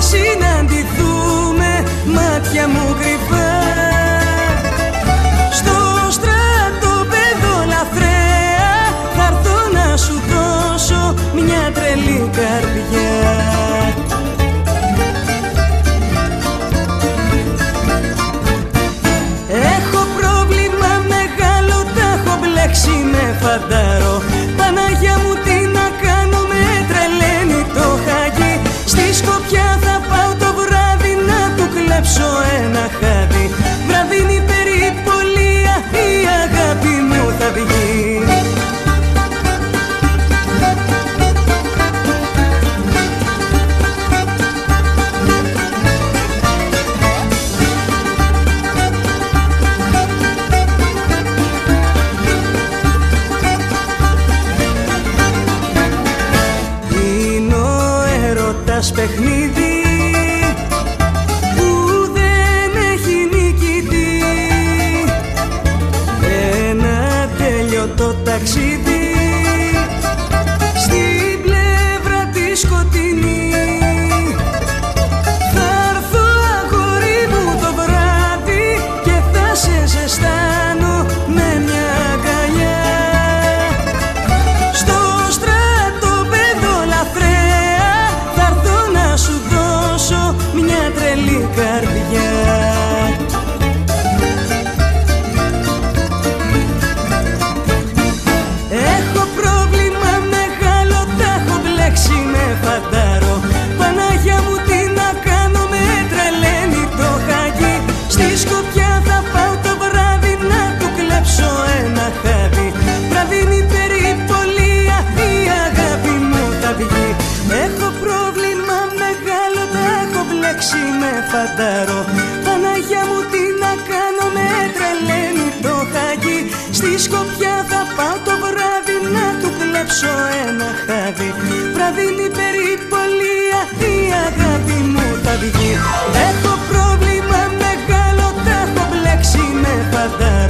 συναντηθούμε μάτια μου κρυφά. Στο στρατόπεδο λαθρέα θα έρθω να σου δώσω μια τρελή καρδιά. Έχω πρόβλημα μεγάλο, τα έχω μπλέξει με φαντάρο. Παναγιά μου τι να κάνω, με τρελαίνει το χαγί. Στη Σκοπιά θα πάω το βράδυ να του κλέψω ένα χάδι. Βραδινή περιπολία η αγάπη μου θα βγει. Παιχνίδι που δεν έχει νικητή, ένα τέλειωτο ταξίδι στην πλευρά τη σκοτεινή. Θα έρθω αγόρι μου το βράδυ και θα σε ζεστάνω με μια αγκαλιά. Στο στρατόπεδο λαθρέα θα έρθω να σου δώσω μια τρελή καρδιά. Έχω πρόβλημα μεγάλο, τα έχω μπλέξει με φαντάρο. Παναγιά μου τι να κάνω, με τρελαίνει το χαγί. Στη Σκοπιά θα πάω το βράδυ να του κλέψω ένα χάδι. Βραδινή περιπολία η αγάπη μου θα βγει. Έχω πρόβλημα μεγάλο, τα έχω μπλέξει με φαντάρο. Παναγιά μου τι να κάνω, με τρελαίνει το χαγί. Στη Σκοπιά θα πάω το βράδυ να του κλέψω ένα χάδι. Βραδινή περιπολία η αγάπη μου θα βγει. Έχω πρόβλημα μεγάλο, τα έχω μπλέξει με φαντάρο.